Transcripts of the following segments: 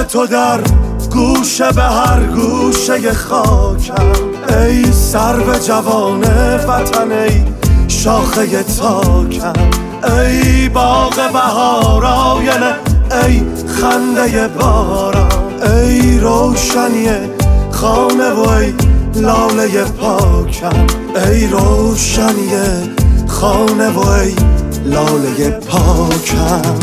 تو در گوشه به هر گوشه خاکم. ای سرو جوان وطن، ای شاخه تاکم، ای باغ بهار آینه، ای خنده باران، ای روشنی خانه و ای لاله پاکم، ای روشنی خانه و ای لاله پاکم.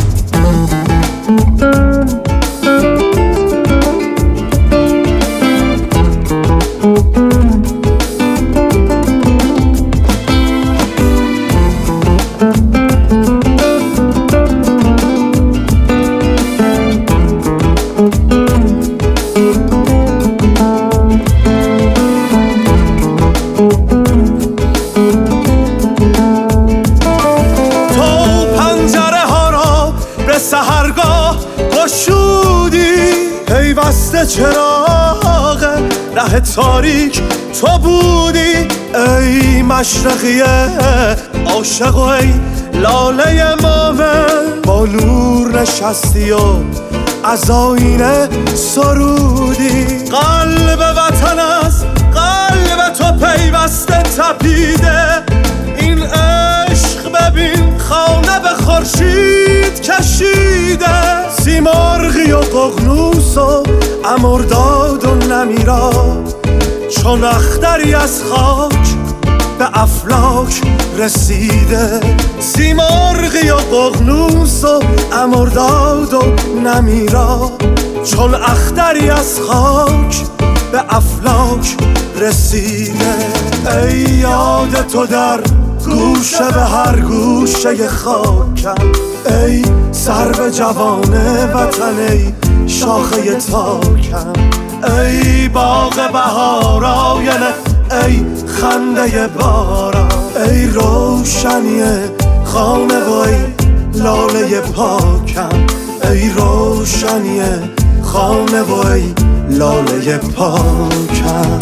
سحرگاه گشودی پیوسته چراغ ره تاریک تو بودی. ای مشرقیه عاشق و ای لاله مومن، با نور نشستی و از آینه سرودی. قلب وطن از قلب تو پیوسته تپیده، این عشق ببین خانه به خورشید کشیده. سیمرغی و ققنوس و امرداد و نمیرا، چون اختری از خاک به افلاک رسیده. سیمرغی و ققنوس و امرداد و نمیرا، چون اختری از خاک به افلاک رسیده. ای یاد تو در گوشه به هر گوشه خاکم، ای سرو جوان وطن، ای شاخه تاکم، ای باغ بهار آینه، ای خنده باران، ای روشنی خانه و ای لاله پاکم، ای روشنی خانه و ای لاله پاکم.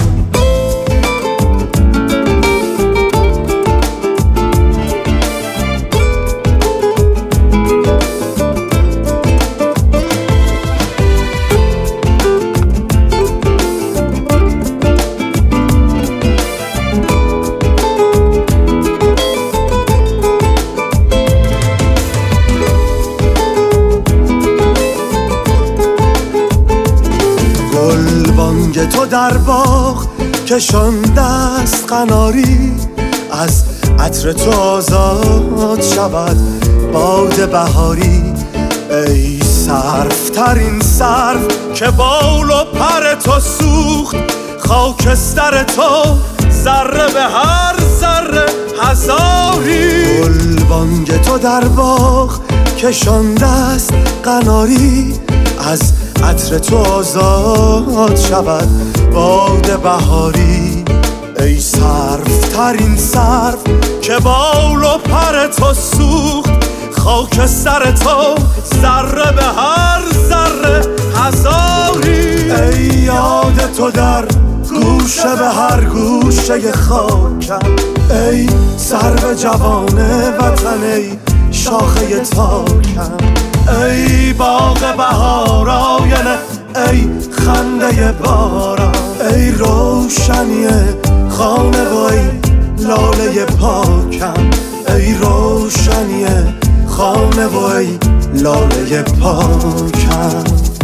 گلبانگ تو در باغ کشانده است قناری، از عطر تو آزاد شود باد بهاری. ای سرفترین سرو که بال و پر تو سوخت، خاکستر تو ذره به هر ذره هزاری. گلبانگ تو در باغ کشانده است قناری، از عطر تو آزاد شود باد بهاری. ای سرفترین سرو که بال و پر تو سوخت، خاکستر تو ذره به هر ذره هزاری. ای یاد تو در گوشه به هر گوشه خاکم، ای سرو جوان وطن، ای شاخه تاکم، ای باغ بهار آینه، ای خنده باران، ای روشنی خانه و ای لاله پاکم، ای روشنی خانه و ای لاله پاکم.